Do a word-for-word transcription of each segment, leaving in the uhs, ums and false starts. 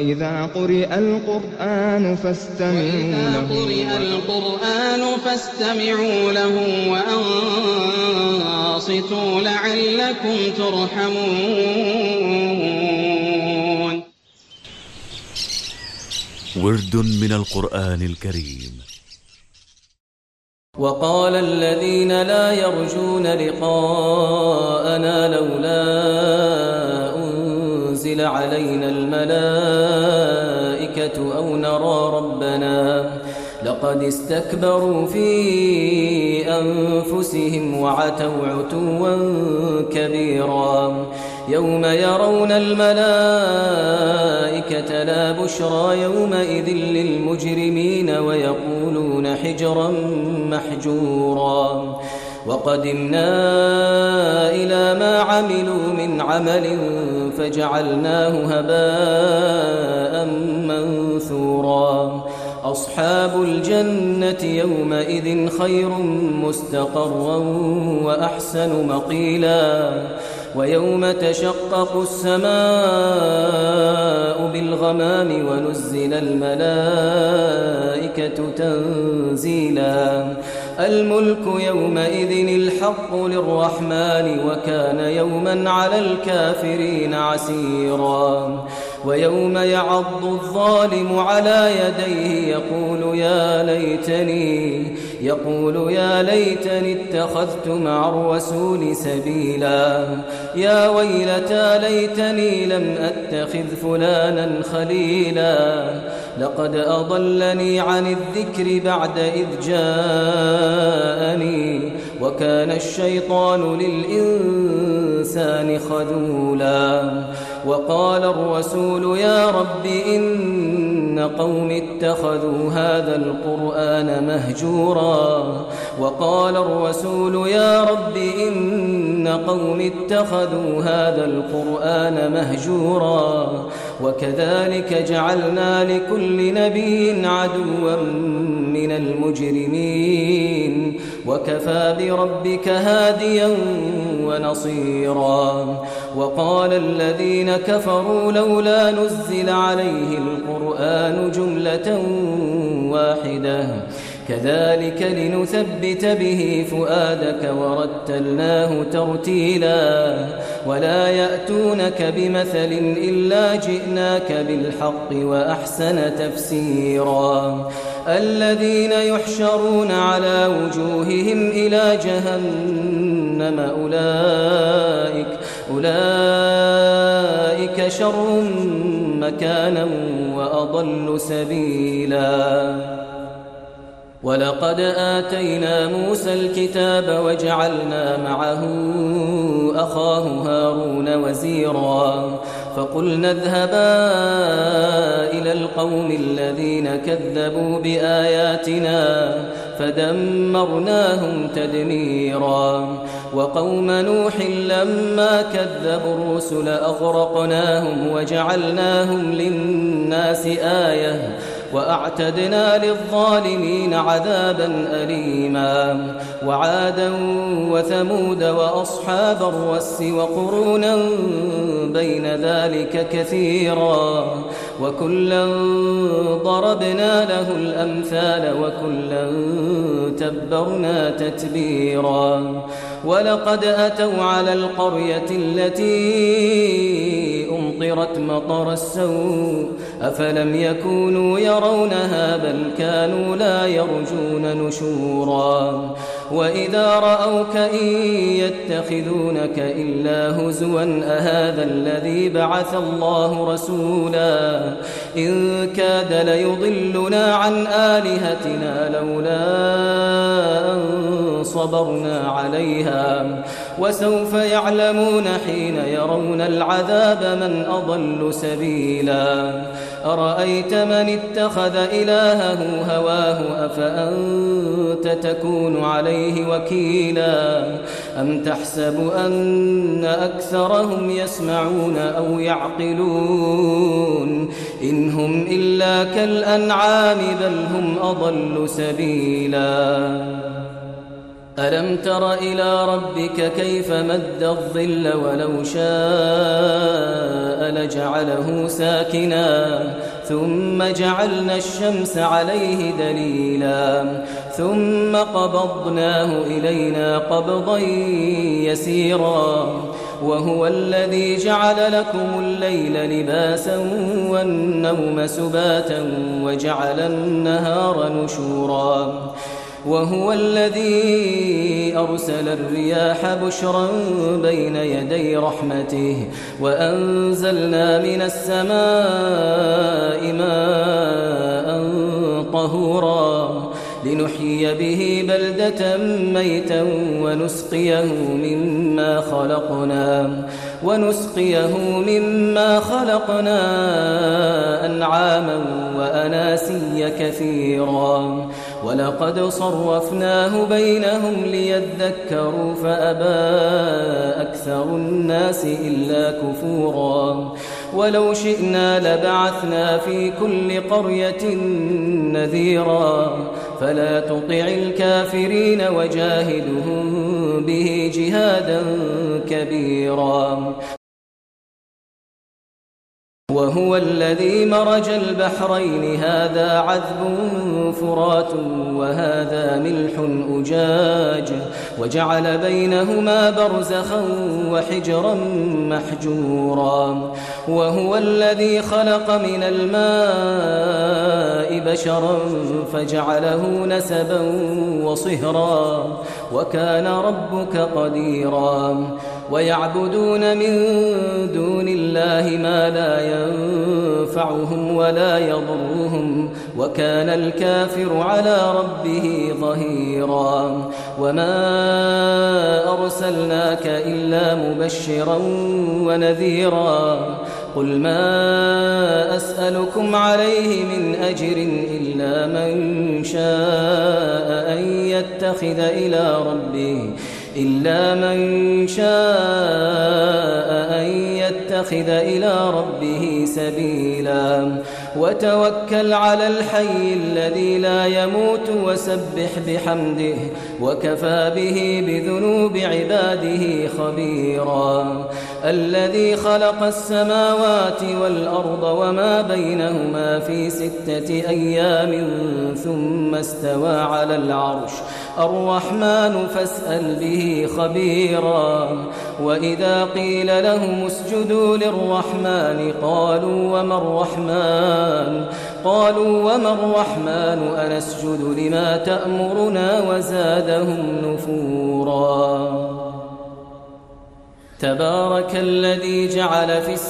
وإذا قرئ القرآن فاستمعوا له قرئ القرآن فاستمعوا له وأنصتوا لعلكم ترحمون. ورد من القرآن الكريم. وقال الذين لا يرجون لقاءنا لولا أنزل علينا الملائكة أو نرى ربنا لقد استكبروا في أنفسهم وعتوا عتوا كبيرا. يوم يرون الملائكة لا بشرى يومئذ للمجرمين ويقولون حجرا محجورا. وقدمنا إلى ما عملوا من عمل فجعلناه هباء منثورا. أصحاب الجنة يومئذ خير مستقرا وأحسن مقيلا. ويوم تشقق السماء بالغمام ونزل الملائكة تنزيلا. الملك يومئذ الحق للرحمن وكان يوما على الكافرين عسيرا. ويوم يعض الظالم على يديه يقول يا ليتني يقول يا ليتني اتخذت مع الرسول سبيلا. يا ويلتى ليتني لم أتخذ فلانا خليلا. لقد أضلني عن الذكر بعد إذ جاءني وكان الشيطان للإنسان خذولا. وقال الرسول يا رب إن قوم اتخذوا هذا القرآن مهجورا. وقال الرسول يا رب إن قوم اتخذوا هذا القرآن مهجورا. وكذلك جعلنا لكل نبي عدوا من المجرمين وكفى بربك هاديا ونصيرا. وقال الذين كفروا لولا نزل عليه القرآن جملة واحدة كذلك لنثبت به فؤادك ورتلناه ترتيلا. ولا يأتونك بمثل إلا جئناك بالحق وأحسن تفسيرا. الذين يحشرون على وجوههم إلى جهنم أولئك أولئك شر مكانا وأضل سبيلا. ولقد آتينا موسى الكتاب وجعلنا معه أخاه هارون وزيرا. فقلنا اذهبا إلى القوم الذين كذبوا بآياتنا فدمرناهم تدميرا. وقوم نوح لما كذبوا الرسل أغرقناهم وجعلناهم للناس آية وأعتدنا للظالمين عذابا أليما. وعادا وثمود وأصحاب الرس وقرونا بين ذلك كثيرا. وكلا ضربنا له الأمثال وكلا تبرنا تتبيرا. ولقد أتوا على القرية التي أمطرت مطر السوء أفلم يكونوا يرونها بل كانوا لا يرجون نشورا. وإذا رأوك إن يتخذونك إلا هزوا أهذا الذي بعث الله رسولا. إن كاد ليضلنا عن آلهتنا لولا أن صبرنا عليها. وسوف يعلمون حين يرون العذاب من أضل سبيلا. أرأيت من اتخذ إلهه هواه أفأنت تكون عليه وكيلا. أم تحسب أن أكثرهم يسمعون أو يعقلون إن هم إلا كالأنعام بل هم أضل سبيلا. ألم تر إلى ربك كيف مد الظل ولو شاء لجعله ساكنا ثم جعلنا الشمس عليه دليلا ثم قبضناه إلينا قبضا يسيرا وهو الذي جعل لكم الليل لباسا والنوم سباتا وجعل النهار نشورا وهو الذي أرسل الرياح بشرا بين يدي رحمته وأنزلنا من السماء ماء طهورا لنحيي به بلدة ميتا ونسقيه مما خلقنا ونسقيه مما خلقنا أنعاما وأناسيا كثيرا ولقد صرفناه بينهم ليذكروا فأبى أكثر الناس إلا كفورا ولو شئنا لبعثنا في كل قرية نذيرا فلا تطع الكافرين وجاهدهم به جهادا كبيرا وهو الذي مرج البحرين هذا عذب فرات وهذا ملح أجاج وجعل بينهما برزخا وحجرا محجورا وهو الذي خلق من الماء بشرا فجعله نسبا وصهرا وكان ربك قديرا ويعبدون من دون الله ما لا ينفعهم ولا يضرهم وكان الكافر على ربه ظهيرا وما أرسلناك إلا مبشرا ونذيرا قل ما أسألكم عليه من أجر إلا من شاء أن يتخذ إلى ربه إلا من شاء أن يتخذ إلى ربه سبيلا وتوكل على الحي الذي لا يموت وسبح بحمده وكفى به بذنوب عباده خبيرا الذي خلق السماوات والأرض وما بينهما في ستة أيام ثم استوى على العرش الرحمن فاسأل به خبيرا وإذا قيل لهم اسجدوا للرحمن قالوا وما الرحمن قالوا وما الرحمن أنسجد لما تأمرنا وزادهم نفورا تبارك الذي جعل في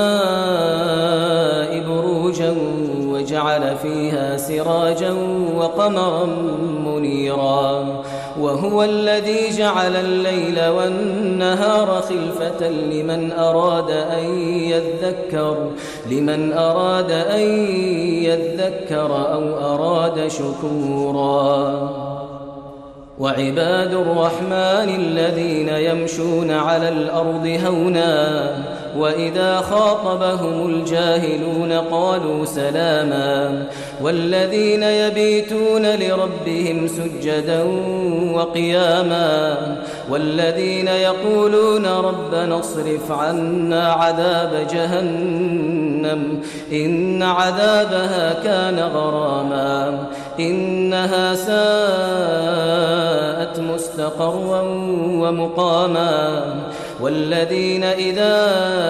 السماء بروجا وجعل فيها سراجا وقمرا منيرا وهو الذي جعل الليل والنهار خلفة لمن أراد أن يذكر لمن أراد أن يذكر أو أراد شكورا وعباد الرحمن الذين يمشون على الأرض هونا وإذا خاطبهم الجاهلون قالوا سلاما والذين يبيتون لربهم سجدا وقياما والذين يقولون ربنا اصرف عنا عذاب جهنم إن عذابها كان غراما إنها ساءت مستقرا ومقاما والذين إذا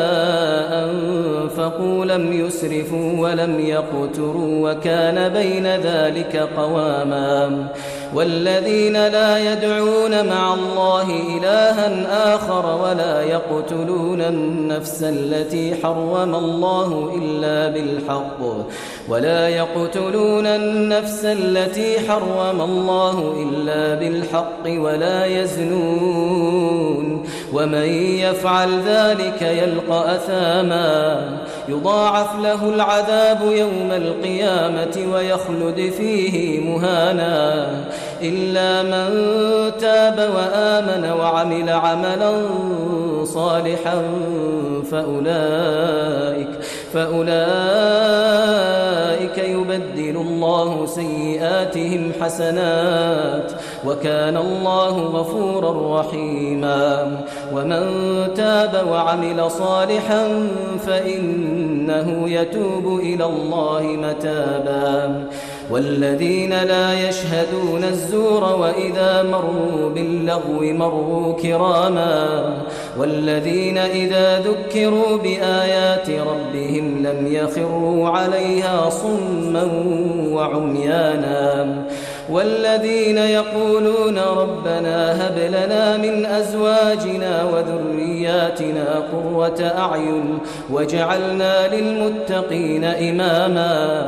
أنفقوا لم يسرفوا ولم يقتروا وكان بين ذلك قواما والذين لا يدعون مع الله إلها آخر ولا يقتلون النفس التي حرم الله إلا بالحق ولا يقتلون النفس التي حرم الله إلا بالحق ولا يزنون ومن يفعل ذلك يلقى أثاما يضاعف له العذاب يوم القيامة ويخلد فيه مهانا إلا من تاب وآمن وعمل عملا صالحا فأولئك فأولئك يبدل الله سيئاتهم حسنات وكان الله غفورا رحيما ومن تاب وعمل صالحا فإنه يتوب إلى الله متابا والذين لا يشهدون الزور وإذا مروا باللغو مروا كراما والذين إذا ذكروا بآيات ربهم لم يخروا عليها صما وعميانا والذين يقولون ربنا هب لنا من أزواجنا وذرياتنا قرة أعين واجعلنا للمتقين إماما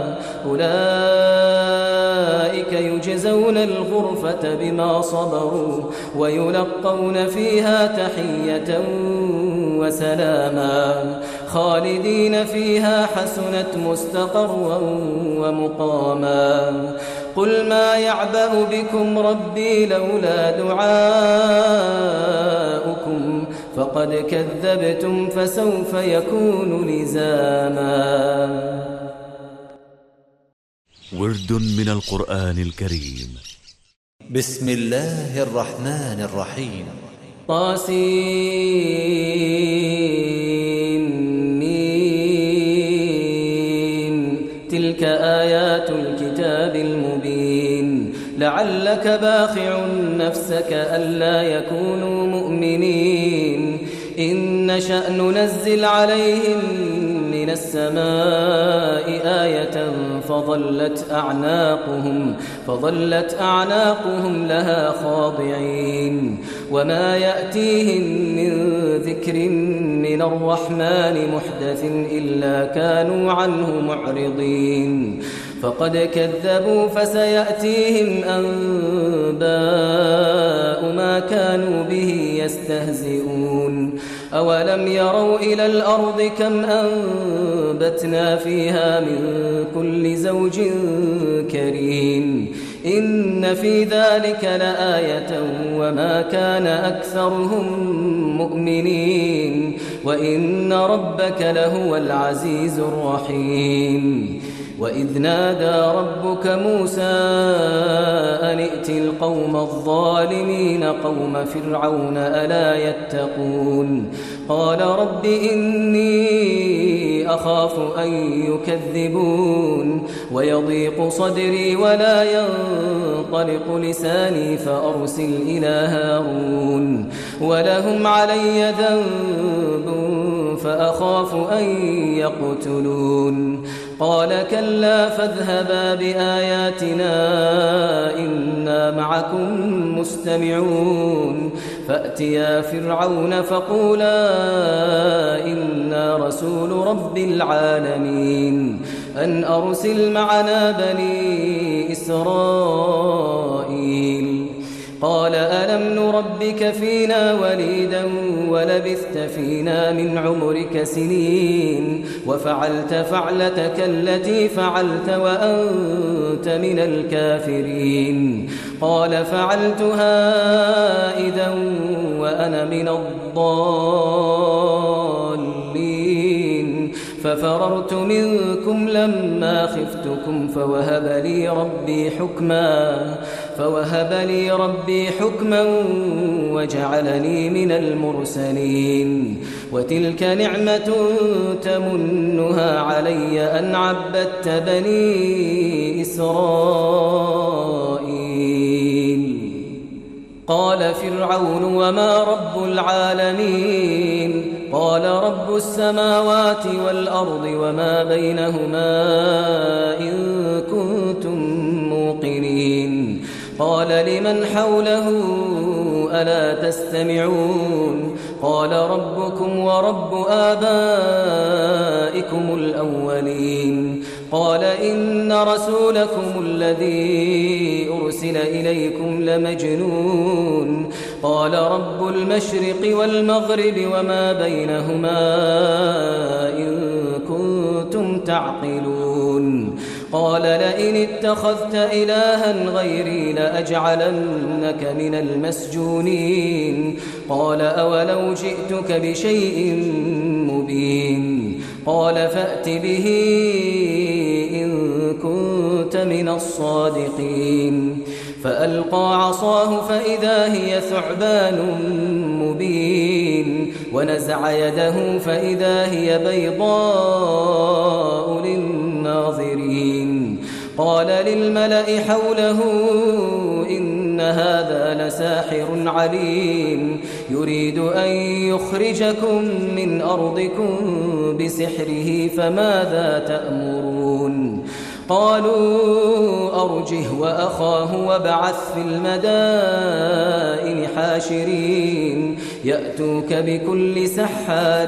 أولئك يجزون الغرفة بما صبروا ويلقون فيها تحية وسلاما خالدين فيها حسنت مستقرا ومقاما قل ما يعبأ بكم ربي لولا دعاؤكم فقد كذبتم فسوف يكون لزاما. ورد من القرآن الكريم. بسم الله الرحمن الرحيم. طاسين تلك آيات الكتاب المبين لعلك باخع نفسك ألا يكونوا مؤمنين إن نشأ ننزل عليهم من السماء آية فظلت أعناقهم فظلت أعناقهم لها خاضعين وما يأتيهم من ذكر من الرحمن محدث إلا كانوا عنه معرضين فقد كذبوا فسيأتيهم أنباء ما كانوا به يستهزئون أولم يروا إلى الأرض كم أنبتنا فيها من كل زوج كريم إن في ذلك لآية وما كان أكثرهم مؤمنين وإن ربك لهو العزيز الرحيم وإذ نادى ربك موسى أن ائت القوم الظالمين قوم فرعون ألا يتقون قال رب إني أخاف أن يكذبون ويضيق صدري ولا ينطلق لساني فأرسل إلى هارون ولهم علي ذنب فأخاف أن يقتلون قال كلا فاذهبا بآياتنا إنا معكم مستمعون فأتيا فرعون فقولا إنا رسول رب العالمين أن أرسل معنا بني إسرائيل قال ألم نربك فينا وليدا ولبثت فينا من عمرك سنين وفعلت فعلتك التي فعلت وأنت من الكافرين قال فعلتها إذا وأنا من الضالين ففررت منكم لما خفتكم فوهب لي ربي حكما فوهب لي ربي حكما وجعلني من المرسلين وتلك نعمة تمنها علي أن عبدت بني إسرائيل قال فرعون وما رب العالمين قال رب السماوات والأرض وما بينهما إن كنتم موقنين قال لمن حوله ألا تستمعون قال ربكم ورب آبائكم الأولين قال إن رسولكم الذي أرسل إليكم لمجنون قال رب المشرق والمغرب وما بينهما إن كنتم تعقلون قال لئن اتخذت إلها غيري لأجعلنك من المسجونين قال أولو جئتك بشيء مبين قال فأت به إن كنت من الصادقين فألقى عصاه فإذا هي ثعبان مبين ونزع يده فإذا هي بيضاء للناظرين قال للملأ حوله إن هذا لساحر عليم يريد أن يخرجكم من أرضكم بسحره فماذا تأمرون قالوا أرجه وأخاه وابعث في المدائن حاشرين يأتوك بكل سحار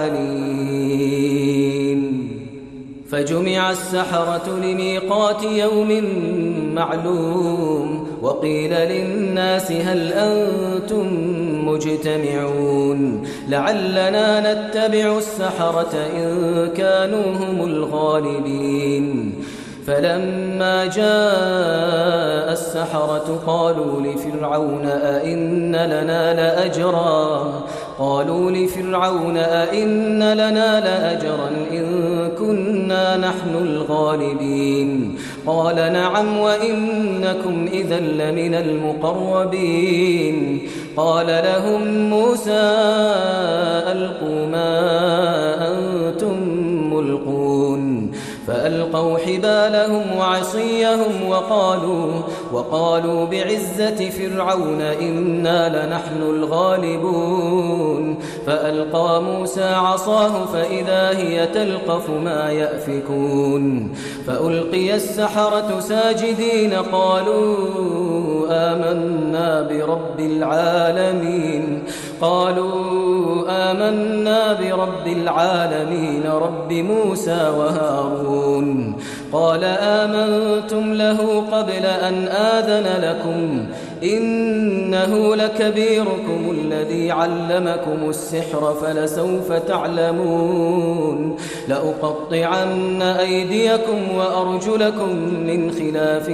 عليم فجمع السحرة لميقات يوم معلوم وقيل للناس هل أنتم مجتمعون لعلنا نتبع السحرة إن كانوا هم الغالبين فلما جاء السحرة قالوا لفرعون أئن لنا لأجرا قالوا لفرعون أئن لنا لأجرا إن كنا نحن الغالبين قال نعم وإنكم إذا لمن المقربين قال لهم موسى ألقوا ما أنتم ملقون فألقوا حبالهم وعصيهم وقالوا, وقالوا بعزة فرعون إنا لنحن الغالبون فألقى موسى عصاه فإذا هي تلقف ما يأفكون فألقي السحرة ساجدين قالوا آمنا برب العالمين قالوا آمنا برب العالمين رب موسى وهارون قال آمنتم له قبل أن آذن لكم إنه لكبيركم الذي علمكم السحر فلسوف تعلمون لأقطعن أيديكم وأرجلكم من خلاف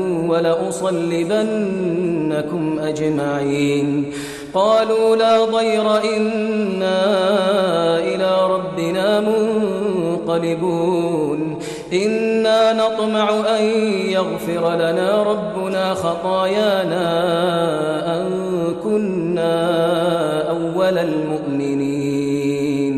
ولأصلبنكم أجمعين قالوا لا ضير إنا إلى ربنا منقلبون إنا نطمع أن يغفر لنا ربنا خطايانا أن كنا أول المؤمنين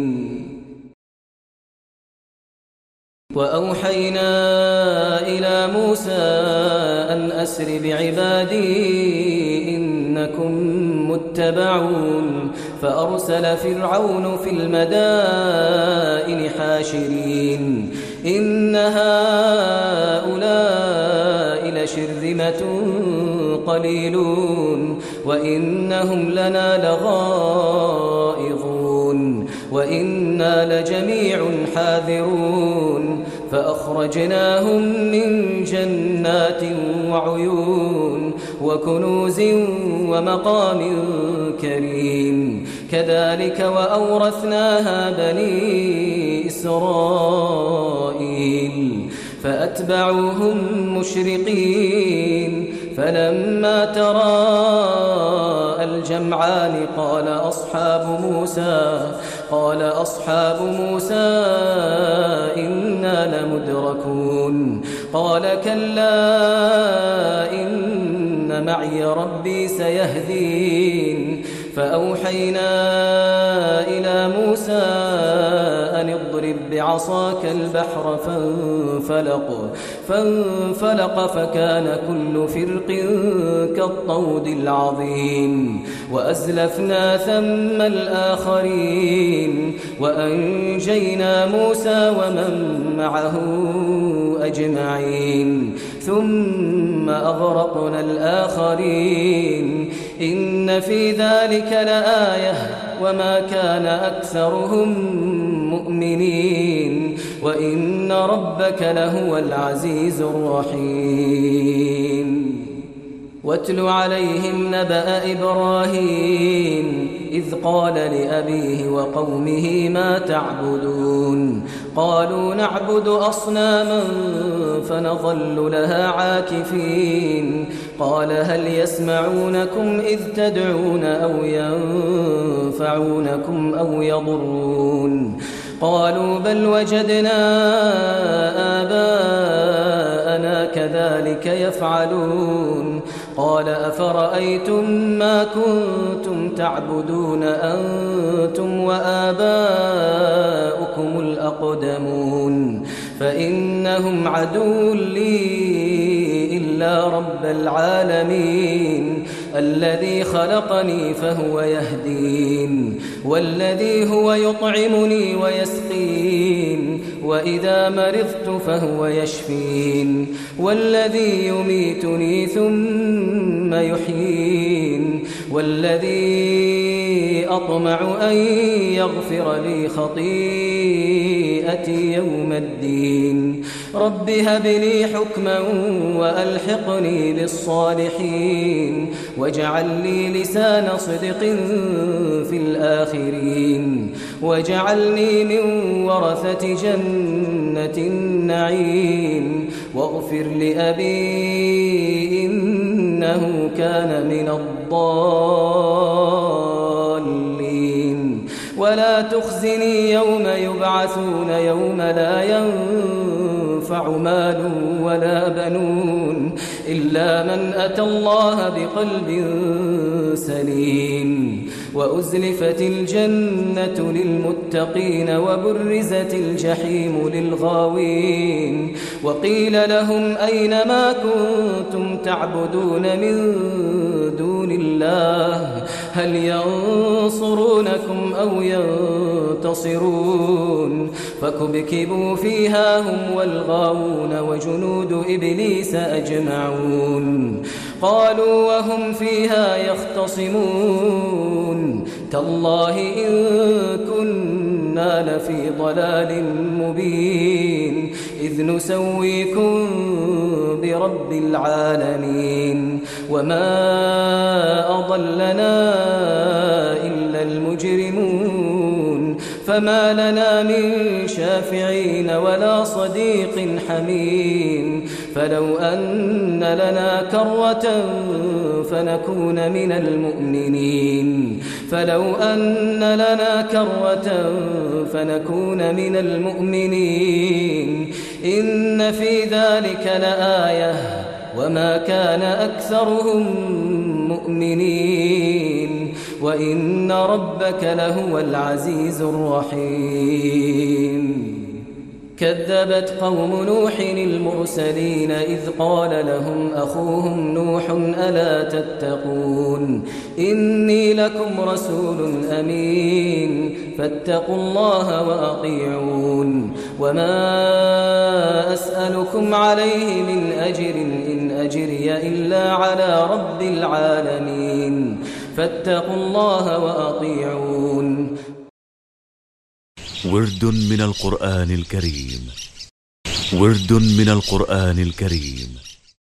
وأوحينا إلى موسى أن أسر بعبادي إنكم متبعون فأرسل فرعون في المدائن حاشرين إن هؤلاء لشرذمة قليلون وإنهم لنا لغائظون وإنا لجميع حاذرون فأخرجناهم من جنات وعيون وكنوز ومقام كريم كذلك وأورثناها بني إسرائيل فأتبعوهم مشرقين فلما تراءى الجمعان قال أصحاب موسى قال أصحاب موسى إنا لمدركون قال كلا إن معي ربي سيهدين فأوحينا إلى موسى أن اضرب بعصاك البحر فانفلق فانفلق فكان كل فرق كالطود العظيم وأزلفنا ثم الآخرين وأنجينا موسى ومن معه أجمعين ثم أغرقنا الآخرين إن في ذلك لآية وما كان أكثرهم مؤمنين وإن ربك لهو العزيز الرحيم واتل عليهم نبأ إبراهيم إذ قال لأبيه وقومه ما تعبدون قالوا نعبد أصناما فنظل لها عاكفين قال هل يسمعونكم إذ تدعون أو ينفعونكم أو يضرون قالوا بل وجدنا آباءنا كذلك يفعلون قال أفرأيتم ما كنتم تعبدون أنتم وآباؤكم الأقدمون فإنهم عدو لي إلا رب العالمين الذي خلقني فهو يهدين والذي هو يطعمني ويسقين وإذا مرضت فهو يشفين والذي يميتني ثم يحيين والذي أطمع أن يغفر لي خطيئتي يوم الدين رب هب لي حكما وألحقني بالصالحين واجعل لي لسان صدق في الآخرين واجعلني من ورثة جنة النعيم واغفر لأبي إنه كان من الضالين ولا تخزني يوم يبعثون يوم لا ينفع مال ولا بنون إلا من أتى الله بقلب سليم وأزلفت الجنة للمتقين وبرزت الجحيم للغاوين وقيل لهم أين ما كنتم تعبدون من دون الله هل ينصرونكم أو ينتصرون فكبكبوا فيها هم والغاوون وجنود إبليس أجمعون قالوا وهم فيها يختصمون تالله إن كنا لفي ضلال مبين إذ نسويكم برب العالمين وما أضلنا إلا المجرمون فما لنا من شافعين ولا صديق حميم فلو أن لنا كرة فنكون من المؤمنين فلو أن لنا كرة فنكون من المؤمنين إن في ذلك لآية وما كان أكثرهم مؤمنين وإن ربك لهو العزيز الرحيم كذبت قوم نوح المرسلين إذ قال لهم أخوهم نوح ألا تتقون إني لكم رسول أمين فاتقوا الله وأطيعون وما أسألكم عليه من أجر إن أجري إلا على رب العالمين فاتقوا الله وأطيعون ورد من القرآن الكريم ورد من القرآن الكريم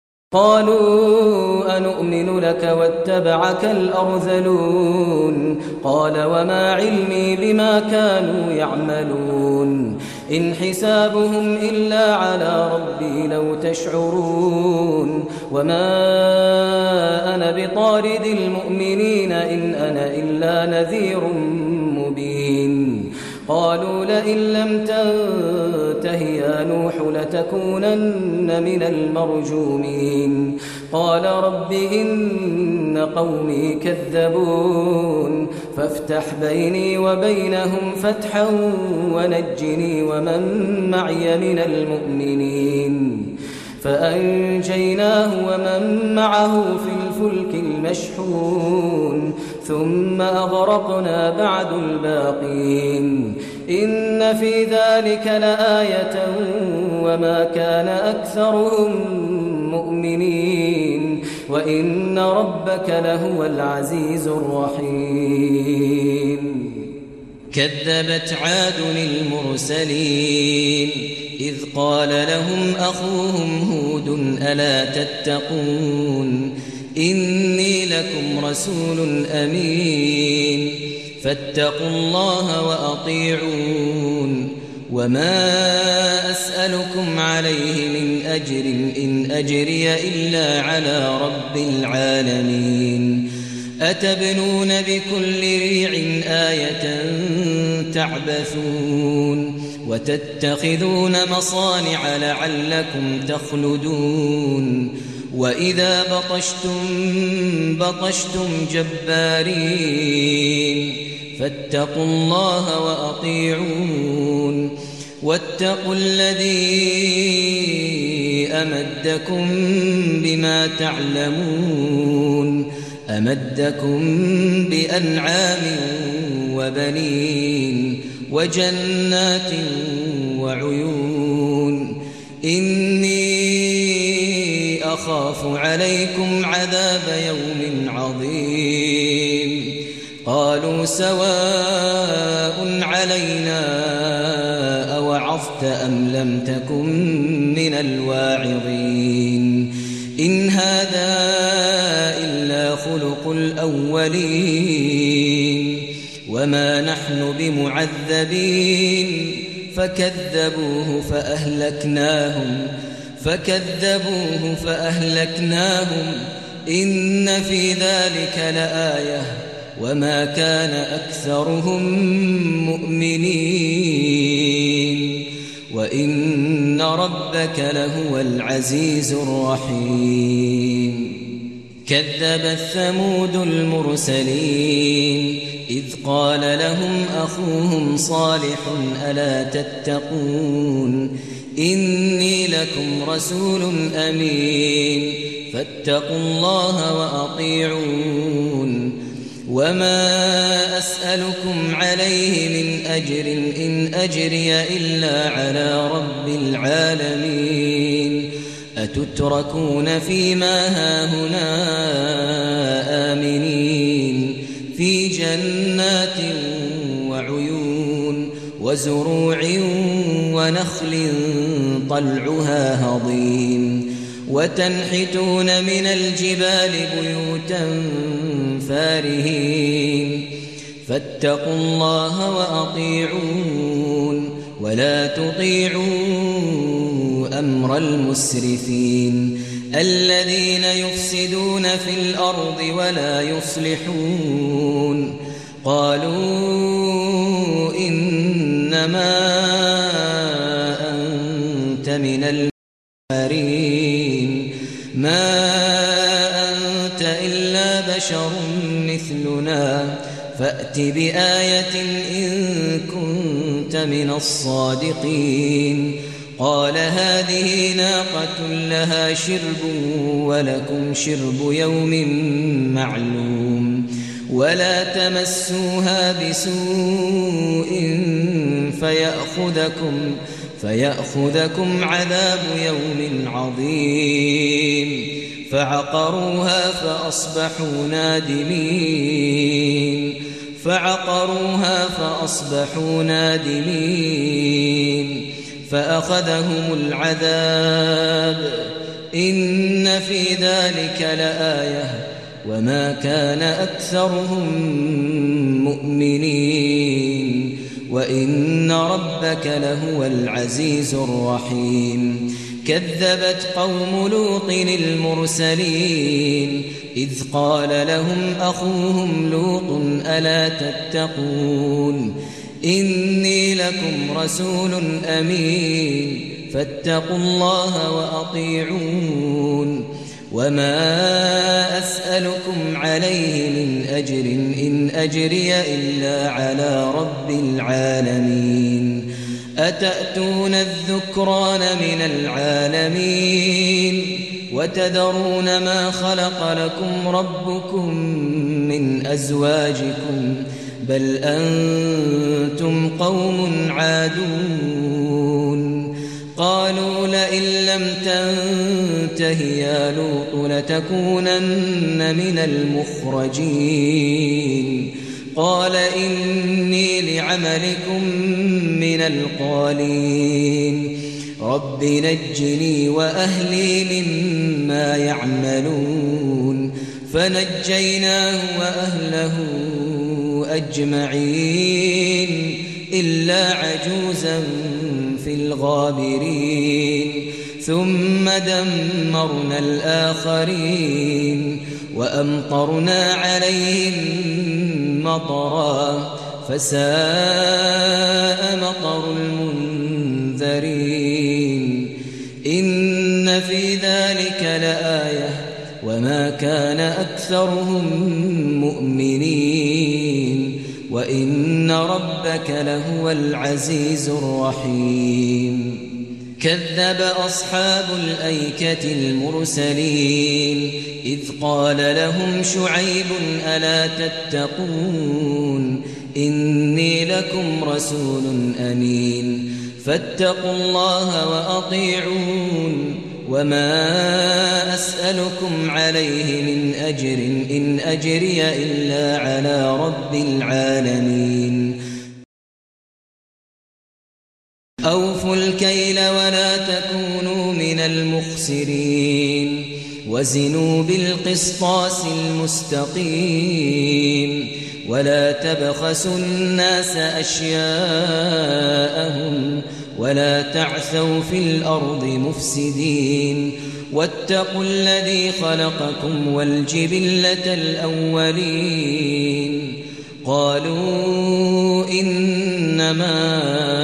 قالوا أنؤمن لك واتبعك الأرذلون قال وما علمي بما كانوا يعملون إن حسابهم إلا على ربي لو تشعرون وما أنا بطارد المؤمنين إن أنا إلا نذير مبين قالوا لئن لم تنته يا نوح لتكونن من المرجومين قال رب إن قومي كذبون فافتح بيني وبينهم فتحا ونجني ومن معي من المؤمنين فأنجيناه ومن معه في الفلك المشحون ثم أغرقنا بعد الباقين إن في ذلك لآية وما كان أكثرهم مؤمنين وإن ربك لهو العزيز الرحيم كذبت عاد المرسلين إذ قال لهم أخوهم هود ألا تتقون إني لكم رسول أمين فاتقوا الله وأطيعون وما أسألكم عليه من أجر إن أجري إلا على رب العالمين أتبنون بكل ريع آية تعبثون وتتخذون مصانع لعلكم تخلدون وإذا بطشتم بطشتم جبارين فاتقوا الله وأطيعون واتقوا الذي أمدكم بما تعلمون أمدكم بأنعام وبنين وجنات وعيون إني أخاف عليكم عذاب يوم عظيم قالوا سواء علينا أوعظت أم لم تكن من الواعظين إن هذا إلا خلق الأولين وما نحن بمعذبين فكذبوه فأهلكناهم فكذبوه فأهلكناهم إن في ذلك لآية وما كان أكثرهم مؤمنين وإن ربك لهو العزيز الرحيم كذبت ثمود المرسلين إذ قال لهم أخوهم صالح ألا تتقون إني لكم رسول أمين فاتقوا الله وأطيعون وما أسألكم عليه من أجر إن أجري إلا على رب العالمين أتتركون فيما هاهنا آمنين في جنات وعيون وزروع ونخل طلعها هضيم وتنحتون من الجبال بيوتا فارهين فاتقوا الله وأطيعون ولا تطيعوا أمر المسرفين الذين يفسدون في الأرض ولا يصلحون قالوا إنما أنت من المسحرين ما أنت إلا بشر مثلنا فأت بآية إن كنت من الصادقين قال هذه ناقة لها شرب ولكم شرب يوم معلوم ولا تمسوها بسوء فيأخذكم فيأخذكم عذاب يوم عظيم فعقروها فأصبحوا نادمين فعقروها فأصبحوا نادمين فأخذهم العذاب إن في ذلك لآية وما كان أكثرهم مؤمنين وإن ربك لهو العزيز الرحيم كذبت قوم لوط المرسلين إذ قال لهم أخوهم لوط ألا تتقون إني لكم رسول أمين فاتقوا الله وأطيعون وما أسألكم عليه من أجر إن أجري إلا على رب العالمين أتأتون الذكران من العالمين وتذرون ما خلق لكم ربكم من أزواجكم بل أنتم قوم عادون قالوا لئن لم تنته يا لوط لتكونن من المخرجين قال إني لعملكم من القالين رب نجني وأهلي مما يعملون فنجيناه وأهله أجمعين إلا عجوزا في الغابرين ثم دمرنا الآخرين وأمطرنا عليهم مطرا فساء مطر المنذرين إن في ذلك لآية وما كان أكثرهم مؤمنين وإن ربك لهو العزيز الرحيم كذب أصحاب الأيكة المرسلين إذ قال لهم شعيب ألا تتقون إني لكم رسول أمين فاتقوا الله وأطيعون وما أسألكم عليه من أجر إن أجري إلا على رب العالمين أوفوا الكيل ولا تكونوا من المخسرين وزنوا بالقسطاس المستقيم ولا تبخسوا الناس أشياءهم ولا تعثوا في الأرض مفسدين واتقوا الذي خلقكم والجبلة الأولين قالوا إنما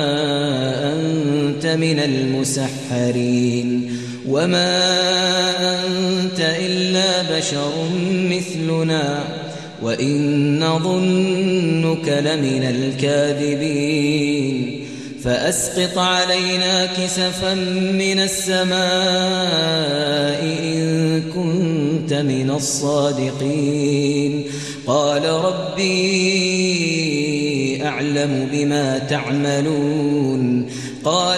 أنت من المسحرين وما أنت إلا بشر مثلنا وإن نظنك لمن الكاذبين فأسقط علينا كسفا من السماء إن كنت من الصادقين قال ربي أعلم بما تعملون قال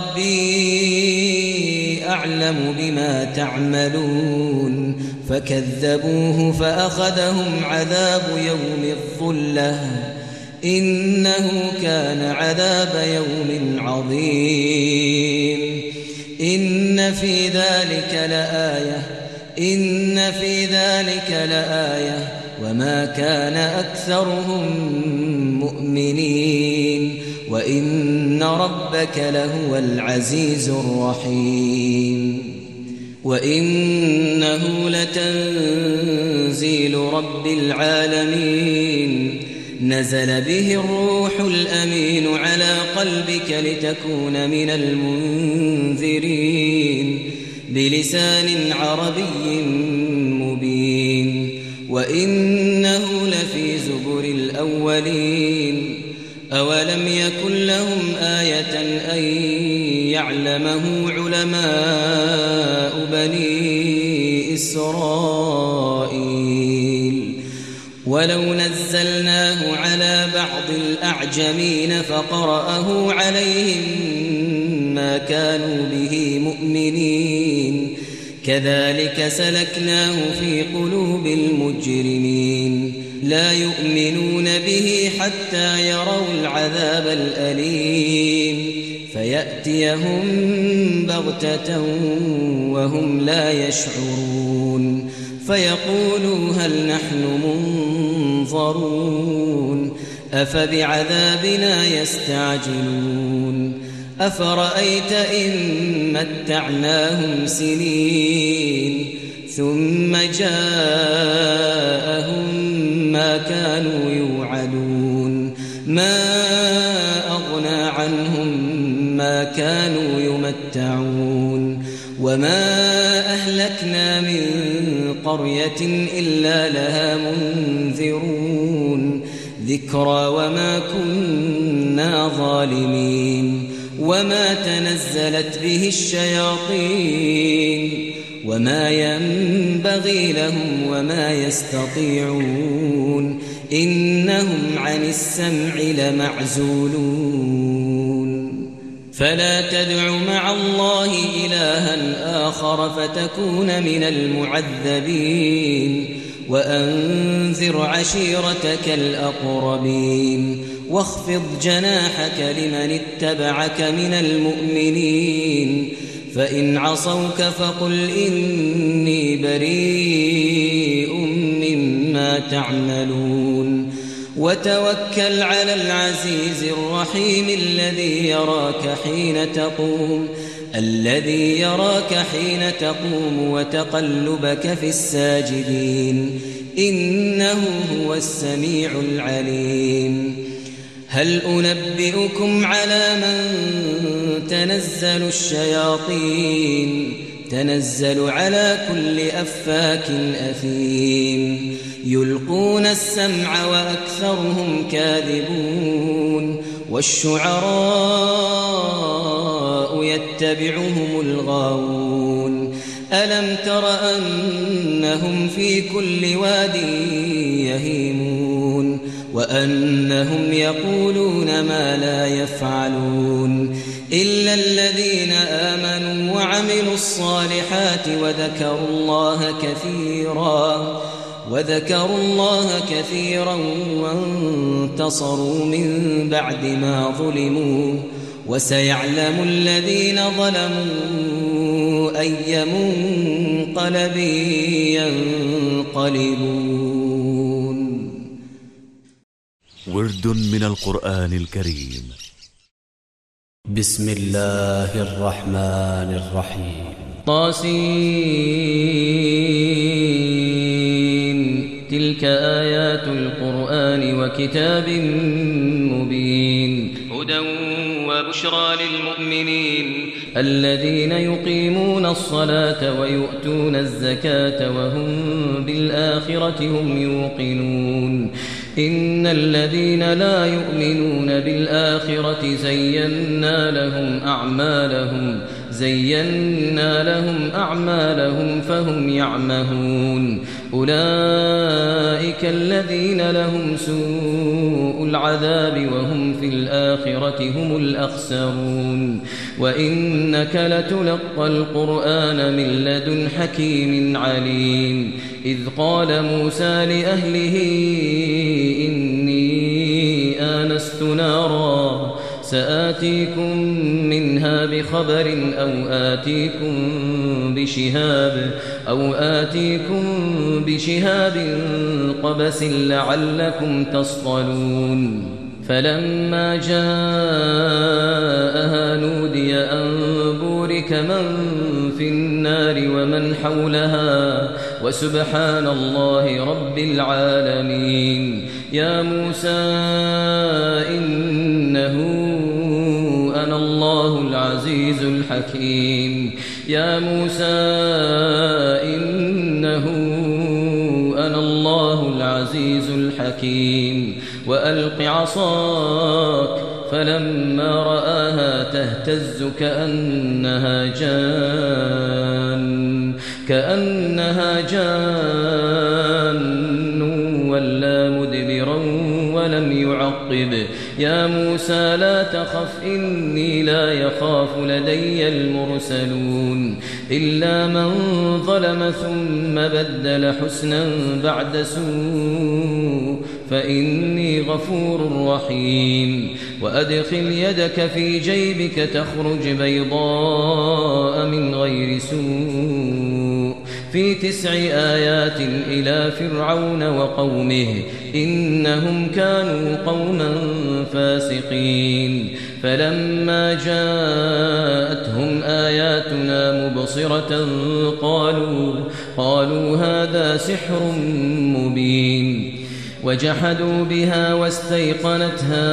ربي أعلم بما تعملون فكذبوه فأخذهم عذاب يوم الظلة إنه كان عذاب يوم عظيم إن في ذلك لآية إن في ذلك لآية وما كان أكثرهم مؤمنين وإن ربك لهو العزيز الرحيم وإنه لتنزيل رب العالمين نزل به الروح الأمين على قلبك لتكون من المنذرين بلسان عربي مبين وإنه لفي زبر الأولين أولم يكن لهم آية أن يعلمه علماء بني إسرائيل ولو نزلناه على بعض الأعجمين فقرأه عليهم ما كانوا به مؤمنين كذلك سلكناه في قلوب المجرمين لا يؤمنون به حتى يروا العذاب الأليم فيأتيهم بغتة وهم لا يشعرون فيقولوا هل نحن منظرون أفبعذابنا يستعجلون أفرأيت إن متعناهم سنين ثم جاءهم ما كانوا يوعدون ما أغنى عنهم ما كانوا يمتعون وما أهلكنا من قرية إلا لها منذرون ذكرى وما كنا ظالمين وما تنزلت به الشياطين وما ينبغي لهم وما يستطيعون إنهم عن السمع لمعزولون فلا تدع مع الله إلها آخر فتكون من المعذبين وأنذر عشيرتك الأقربين واخفض جناحك لمن اتبعك من المؤمنين فإن عصوك فقل إني بريء مما تعملون وتوكل على العزيز الرحيم الذي يراك حين تقوم الذي يراك حين تقوم وتقلبك في الساجدين إنه هو السميع العليم هل أنبئكم على من تنزل الشياطين تنزل على كل أفاك أثيم يلقون السمع وأكثرهم كاذبون والشعراء يتبعهم الغاوون ألم تر أنهم في كل واد يهيمون وأنهم يقولون ما لا يفعلون إلا الذين آمنوا وعملوا الصالحات وذكروا الله كثيرا وذكروا الله كثيرا وانتصروا من بعد ما ظلموا وسيعلم الذين ظلموا أي منقلب ينقلبون. ورد من القرآن الكريم. بسم الله الرحمن الرحيم. طاسين تلك آيات القرآن وكتاب مبين هدى وبشرى للمؤمنين الذين يقيمون الصلاة ويؤتون الزكاة وهم بالآخرة هم يوقنون إن الذين لا يؤمنون بالآخرة زينا لهم أعمالهم زينا لهم أعمالهم فهم يعمهون أولئك الذين لهم سوء العذاب وهم في الآخرة هم الأخسرون وإنك لتلقى القرآن من لدن حكيم عليم إذ قال موسى لأهله إني آنست نارا سآتيكم منها بخبر أو آتيكم بشهاب أو آتيكم بشهاب قبس لعلكم تصطلون فلما جاءها نودي أن بورك من في النار ومن حولها وسبحان الله رب العالمين يا موسى إنه أنا الله العزيز الحكيم يا موسى إنه أنا الله العزيز الحكيم وألق عصاك فلما رآها تهتز كأنها جان كأنها جان ولا مدبرا ولم يعقب يا موسى لا تخف إني لا يخاف لدي المرسلون إلا من ظلم ثم بدل حسنا بعد سوء فإني غفور رحيم وأدخل يدك في جيبك تخرج بيضاء من غير سوء في تسع آيات إلى فرعون وقومه إنهم كانوا قوما فاسقين فلما جاءتهم آياتنا مبصرة قالوا قالوا هذا سحر مبين وجحدوا بها واستيقنتها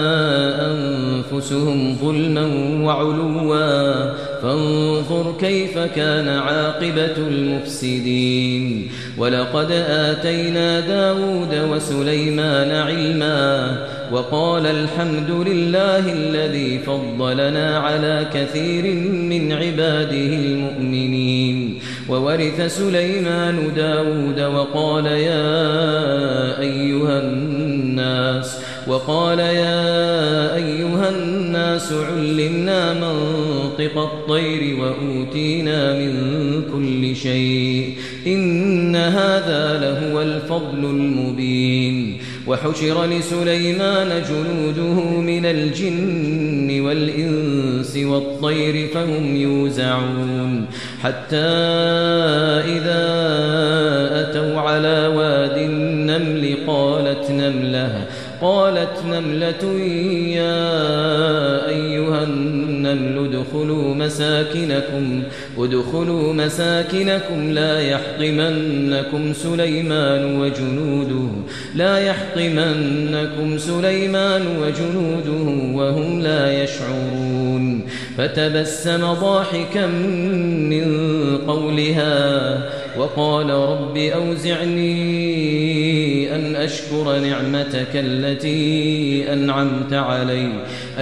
أنفسهم ظلما وعلوا فانظر كيف كان عاقبة المفسدين ولقد آتينا داود وسليمان علما وقال الحمد لله الذي فضلنا على كثير من عباده المؤمنين وورث سليمان داود وقال يا أيها الناس وقال يا أيها الناس علمنا منطق الطير وأوتينا من كل شيء إن هذا لهو الفضل المبين وحشر لسليمان جنوده من الجن والإنس والطير فهم يوزعون حتى إذا أتوا على واد النمل قالت نملة قالت نملة يا أيها النمل ادخلوا مساكنكم ادخلوا مساكنكم لا يحطمنكم سليمان وجنوده لا يحطمنكم سليمان وجنوده وهم لا يشعرون فتبسم ضاحكا من قولها وقال رب أوزعني أن أشكر نعمتك التي أنعمت علي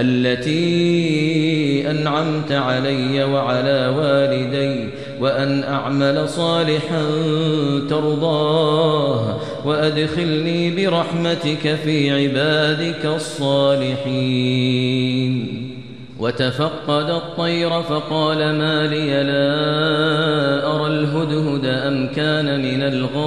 التي أنعمت علي وعلى والدي وأن أعمل صالحا ترضاه وأدخلني برحمتك في عبادك الصالحين وتفقد الطير فقال ما لي لا أرى الهدهد أم كان من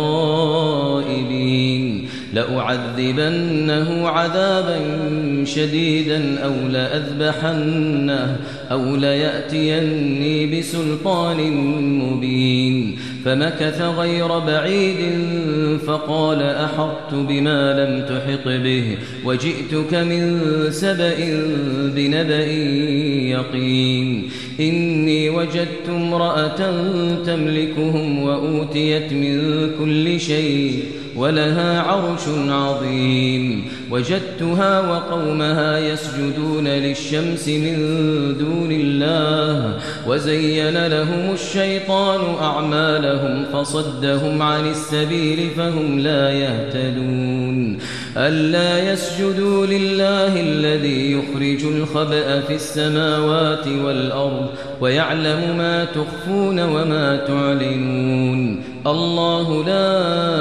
الغائبين لأعذبنه عذابا شديدا أو لأذبحنه أو ليأتيني بسلطان مبين فمكث غير بعيد فقال أحطت بما لم تحط به وجئتك من سبأ بنبأ يقين إني وجدت امرأة تملكهم وأوتيت من كل شيء ولها عرش عظيم وجدتها وقومها يسجدون للشمس من دون الله وزين لهم الشيطان أعمالهم فصدهم عن السبيل فهم لا يهتدون ألا يسجدوا لله الذي يخرج الخبأ في السماوات والأرض ويعلم ما تخفون وما تعلنون الله لا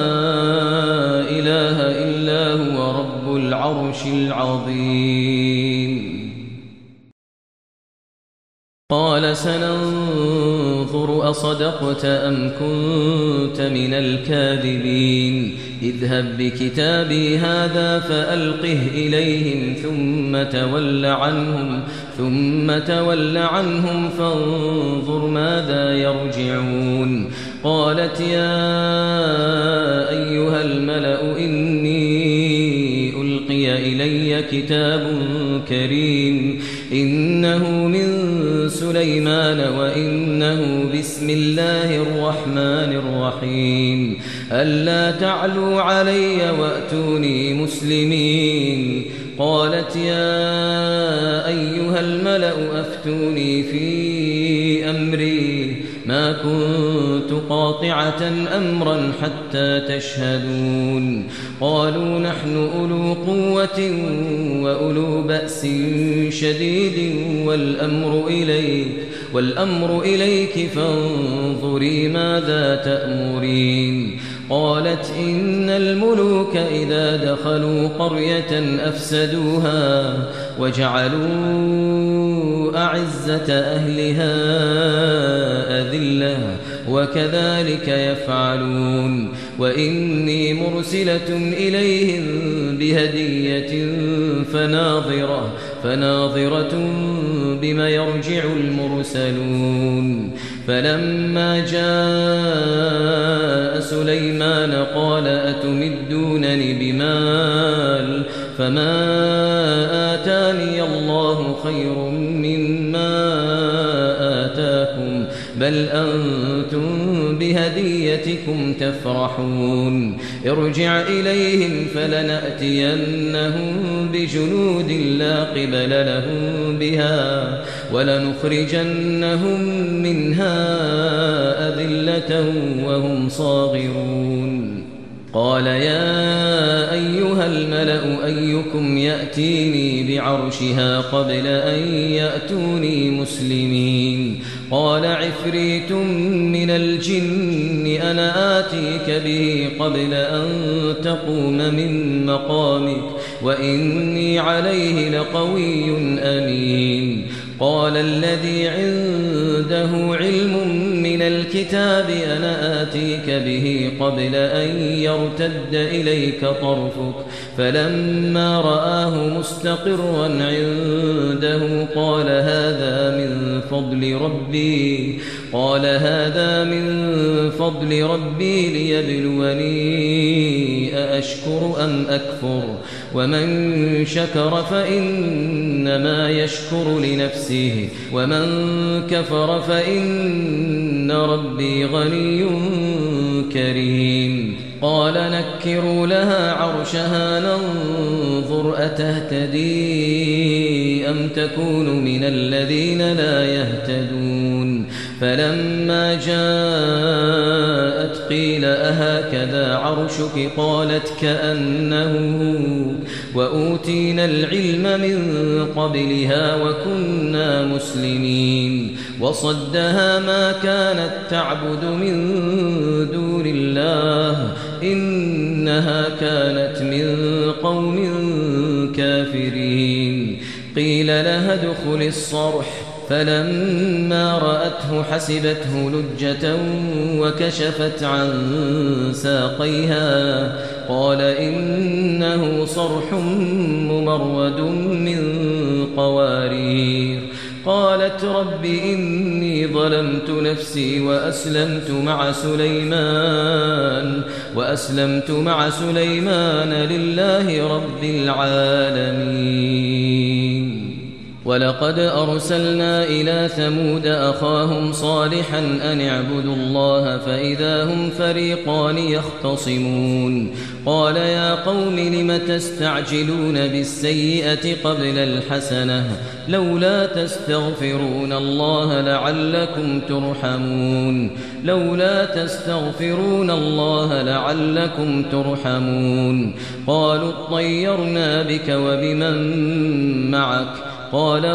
إله إلا هو رب العرش العظيم قال سننظر أصدقت أم كنت من الكاذبين اذهب بكتابي هذا فألقه إليهم ثم تول عنهم ثم تول عنهم فانظر ماذا يرجعون قالت يا أيها الملأ إني ألقي إلي كتاب كريم إنه من سليمان وإنه بسم الله الرحمن الرحيم ألا تعلوا علي وأتوني مسلمين قالت يا أيها الملأ أفتوني في أمري ما كنت قاطعة أمرا حتى تشهدون قالوا نحن أولو قوة وأولو بأس شديد والأمر إليك والأمر إليك فانظري ماذا تأمرين قالت إن الملوك إذا دخلوا قرية أفسدوها وجعلوا أعزة أهلها أذلة وكذلك يفعلون وإني مرسلة إليهم بهدية فناظرة فناظرة بما يرجع المرسلون فلما جاء سليمان قال أتمدونني بمال فما آتاني الله خير مما آتاكم بل أنتم بهديتكم تفرحون ارجع إليهم فلنأتينهم بجنود لا قبل لهم بها ولنخرجنهم منها أذلة وهم صاغرون قال يا أيها الملأ أيكم يأتيني بعرشها قبل أن يأتوني مسلمين قال عفريت من الجن أنا آتيك به قبل أن تقوم من مقامك وإني عليه لقوي أمين قال الذي عنده علم من الكتاب أنا آتيك به قبل أن يرتد إليك طرفك فلما رآه مستقرا عنده قال هذا من فضل ربي قال هذا من فضل ربي ليبلوني أأشكر أم أكفر ومن شكر فإنما يشكر لنفسه ومن كفر فإن ربي غني كريم قال نكروا لها عرشها ننظر أتهتدي أم تكون من الذين لا يهتدون فلما جاءت قيل أهكذا عرشك قالت كأنه وأوتينا العلم من قبلها وكنا مسلمين وصدها ما كانت تعبد من دون الله إنها كانت من قوم كافرين قيل لها ادخل الصرح فلما رأته حسبته لجة وكشفت عن ساقيها قال إنه صرح ممرد من قوارير قالت رب إني ظلمت نفسي وأسلمت مع سليمان وأسلمت مع سليمان لله رب العالمين ولقد أرسلنا إلى ثمود أخاهم صالحا أن اعبدوا الله فإذا هم فريقان يختصمون قال يا قوم لم تستعجلون بالسيئة قبل الحسنة لولا تستغفرون الله لعلكم ترحمون لولا تستغفرون الله لعلكم ترحمون قالوا اطيرنا بك وبمن معك قال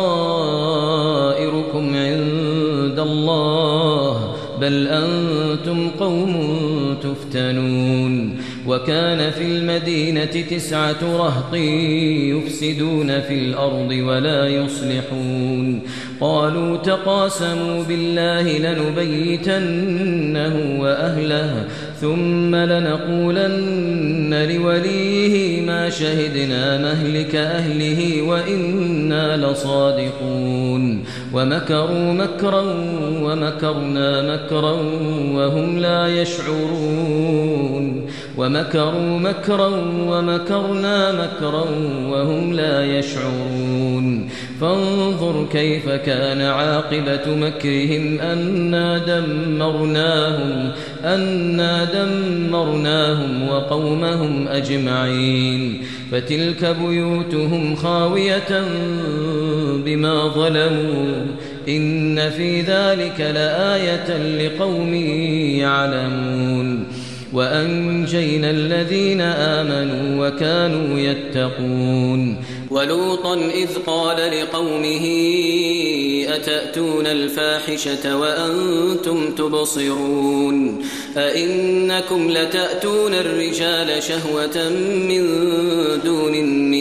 طائركم عند الله بل أنتم قوم تفتنون وكان في المدينة تسعة رهط يفسدون في الأرض ولا يصلحون قالوا تقاسموا بالله لنبيتنه وأهله ثم لنقولن لوليه ما شهدنا مهلك أهله وإنا لصادقون ومكروا مكرا ومكرنا مكرا وهم لا يشعرون ومكروا مكرا ومكرنا مكرا وهم لا يشعرون فانظر كيف كان عاقبة مكرهم أنا دمرناهم أنا دمرناهم وقومهم أجمعين فتلك بيوتهم خاوية بما ظلموا إن في ذلك لآية لقوم يعلمون وأنجينا الذين آمنوا وكانوا يتقون ولوطا إذ قال لقومه أتأتون الفاحشة وأنتم تبصرون أئنكم لتأتون الرجال شهوة من دون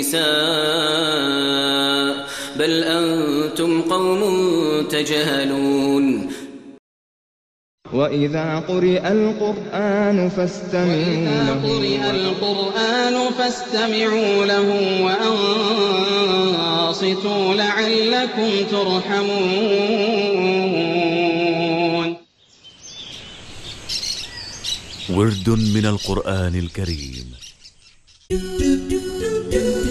النساء بل أنتم قوم تجهلون وإذا قرئ القرآن فاستمعوا له قرئ القرآن فاستمعوا له وأنصتوا لعلكم ترحمون ورد من القرآن الكريم.